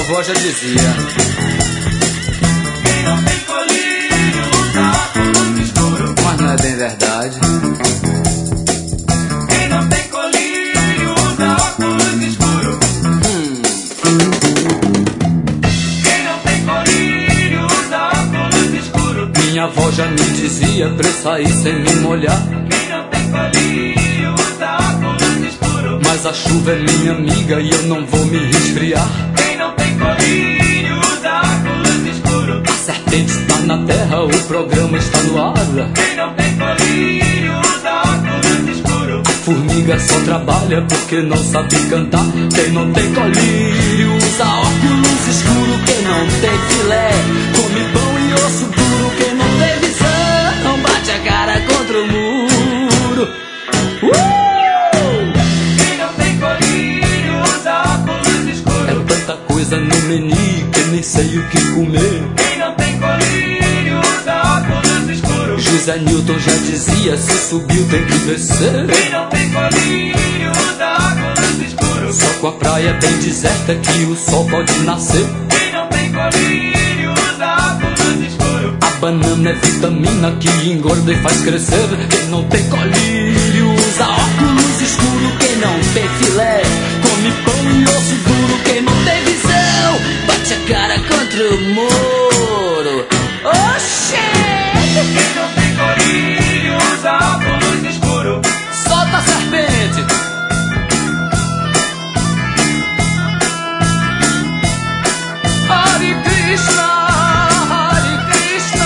vovó já dizia: quem não tem colírio usa óculos escuro. mas não é bem verdade. Quem não tem colírio usa óculos escuro. Quem não tem colírio usa óculos escuro. Minha avó já me dizia pra eu sair sem me molhar. Quem não tem colírio usa óculos escuro. Mas a chuva é minha amiga e eu não vou me resfriar. Quem não tem colírio usa óculos escuro. A serpente está na terra, o programa está no ar. Quem não tem colírio usa óculos escuro. A formiga só trabalha porque não sabe cantar. Quem não tem colírio usa óculos escuro. Quem não tem filé come pão e osso duro. Quem não tem visão bate a cara contra o muro. Quem não tem colírio usa óculos escuro. É tanta coisa no menu que nem sei o que comer. Quem não tem colírio usa óculos escuro. José Newton já dizia: se subiu tem que descer. Quem não tem colírio usa óculos escuro. Só com a praia bem deserta que o sol pode nascer. Quem não tem colírio usa óculos escuro. A banana é vitamina que engorda e faz crescer. Quem não tem colírio usa óculos escuro. Quem não tem filé come pão e osso duro. Quem não tem visão bate a cara contra o muro. Oxê! Quem não tem colírio usa óculos escuro. Solta a serpente! Hare Krishna, Hare Krishna.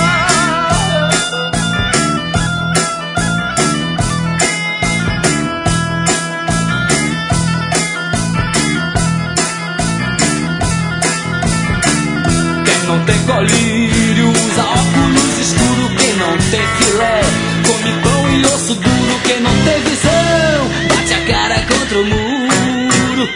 Quem não tem colírio usa óculos escuro. Quem não tem filé come pão e osso duro. Quem não tem visão bate a cara contra o muro.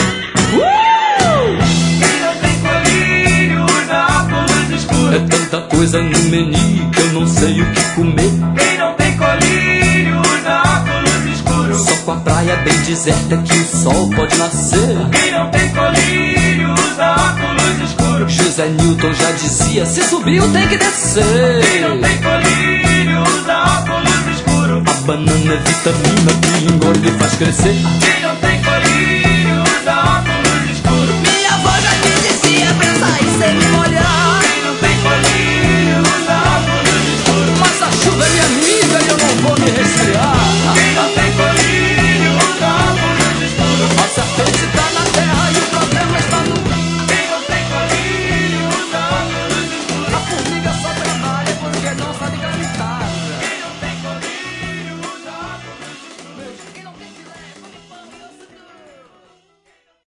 Quem não tem colírio usa óculos escuro. É tanta coisa no menu que eu não sei o que comer. Quem não tem colírio usa óculos escuro. Só com a praia bem deserta que o sol pode nascer. Quem não tem colírio usa óculos escuro. José Newton já dizia: se subiu tem que descer. Quem não tem colírio usa óculos escuro. A banana é vitamina que engorda e faz crescer. Quem não tem colírio usa óculos escuro. Minha avó já me dizia pra sair sem me